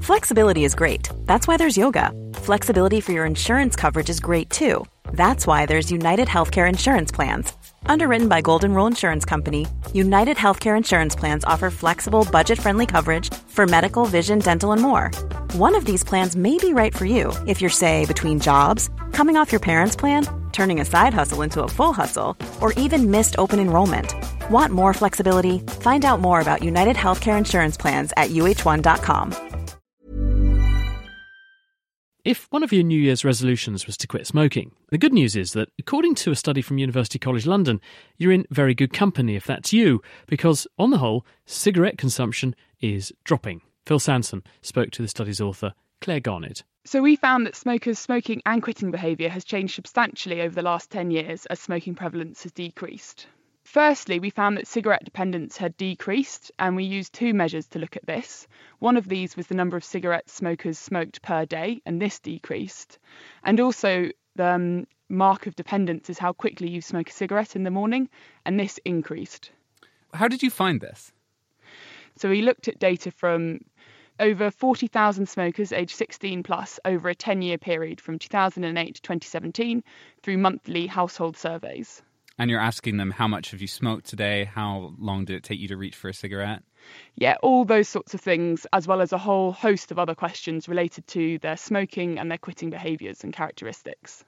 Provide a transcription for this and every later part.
Flexibility is great. That's why there's yoga. Flexibility for your insurance coverage is great too. That's why there's United Healthcare Insurance Plans. Underwritten by Golden Rule Insurance Company, United Healthcare Insurance Plans offer flexible, budget-friendly coverage for medical, vision, dental, and more. One of these plans may be right for you if you're, say, between jobs, coming off your parents' plan, turning a side hustle into a full hustle, or even missed open enrollment. Want more flexibility? Find out more about United Healthcare Insurance Plans at uh1.com. If one of your New Year's resolutions was to quit smoking, the good news is that, according to a study from University College London, you're in very good company if that's you, because, on the whole, cigarette consumption is dropping. Phil Sansom spoke to the study's author, Claire Garnett. So we found that smokers' smoking and quitting behaviour has changed substantially over the last 10 years as smoking prevalence has decreased. Firstly, we found that cigarette dependence had decreased, and we used two measures to look at this. One of these was the number of cigarette smokers smoked per day, and this decreased. And also the mark of dependence is how quickly you smoke a cigarette in the morning, and this increased. How did you find this? So we looked at data from over 40,000 smokers aged 16 plus over a 10-year period from 2008 to 2017 through monthly household surveys. And you're asking them, how much have you smoked today? How long did it take you to reach for a cigarette? Yeah, all those sorts of things, as well as a whole host of other questions related to their smoking and their quitting behaviours and characteristics.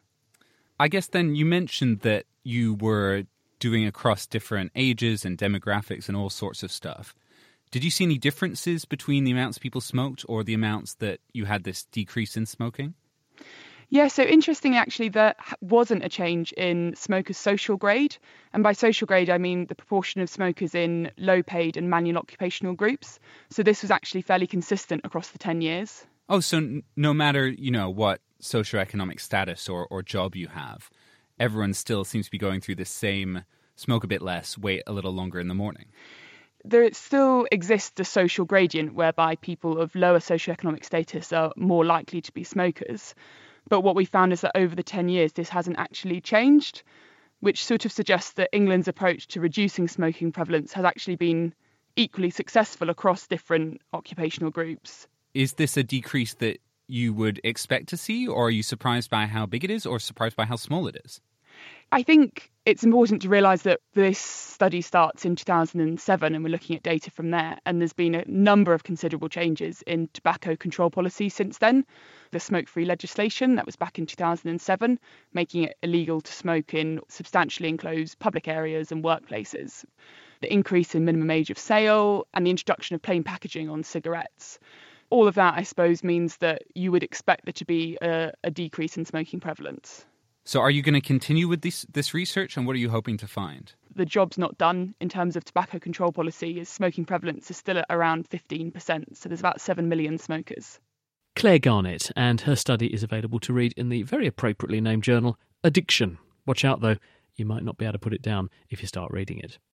I guess then you mentioned that you were doing across different ages and demographics and all sorts of stuff. Did you see any differences between the amounts people smoked or the amounts that you had this decrease in smoking? Yeah, so interestingly, actually, there wasn't a change in smokers' social grade. And by social grade, I mean the proportion of smokers in low-paid and manual occupational groups. So this was actually fairly consistent across the 10 years. Oh, so no matter, what socioeconomic status or job you have, everyone still seems to be going through the same smoke a bit less, wait a little longer in the morning. There still exists a social gradient whereby people of lower socioeconomic status are more likely to be smokers. But what we found is that over the 10 years, this hasn't actually changed, which sort of suggests that England's approach to reducing smoking prevalence has actually been equally successful across different occupational groups. Is this a decrease that you would expect to see, or are you surprised by how big it is, or surprised by how small it is? I think it's important to realise that this study starts in 2007 and we're looking at data from there. And there's been a number of considerable changes in tobacco control policy since then. The smoke-free legislation, that was back in 2007, making it illegal to smoke in substantially enclosed public areas and workplaces. The increase in minimum age of sale and the introduction of plain packaging on cigarettes. All of that, I suppose, means that you would expect there to be a decrease in smoking prevalence. So are you going to continue with this research, and what are you hoping to find? The job's not done in terms of tobacco control policy, as smoking prevalence is still at around 15%, so there's about 7 million smokers. Claire Garnett, and her study is available to read in the very appropriately named journal Addiction. Watch out though, you might not be able to put it down if you start reading it.